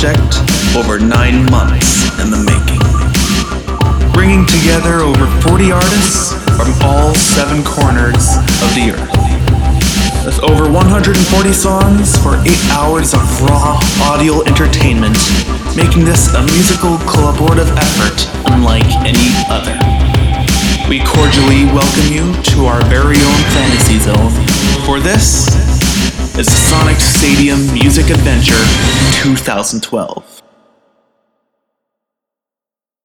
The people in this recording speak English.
project over 9 months in the making. Bringing together over 40 artists from all 7 corners of the earth. With over 140 songs for 8 hours of raw audio entertainment, making this a musical collaborative effort unlike any other. We cordially welcome you to our very own fantasy zone, for this is the Sonic Stadium Music Adventure 2012.